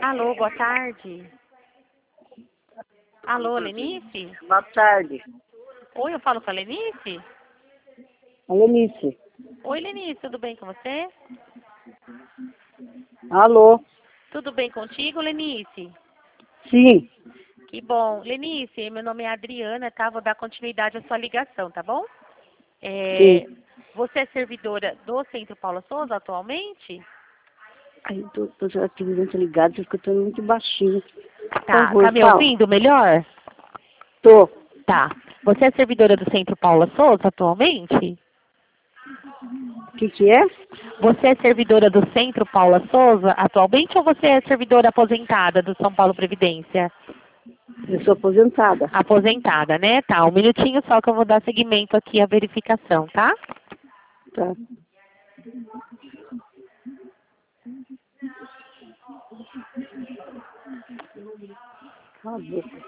Alô, boa tarde. Alô, Lenice? Boa tarde. Oi, eu falo com a Lenice? A Lenice. Oi, Lenice, tudo bem com você? Alô? Tudo bem contigo, Lenice? Sim. Que bom. Lenice, meu nome é Adriana, tá? Vou dar continuidade à sua ligação, tá bom? Sim. Você é servidora do Centro Paula Souza atualmente? Ai, tô já televisão ligada, tô escutando muito baixinho. Por Tá. favor, Tá me fala. ouvindo melhor? Tô. Tá. Você é servidora do Centro Paula Souza atualmente? O que é? Você é servidora do Centro Paula Souza atualmente ou você é servidora aposentada do São Paulo Previdência? Eu sou aposentada. Aposentada, né? Tá, um minutinho só que eu vou dar seguimento aqui à verificação, tá? Tá. Cala a boca.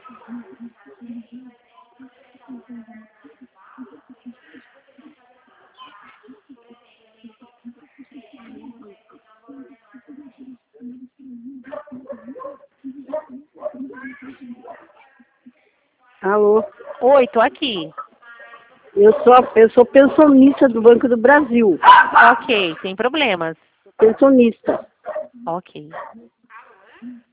Alô? Oi, tô aqui. Eu sou pensionista do Banco do Brasil. Ok, sem problemas. Pensionista. Ok.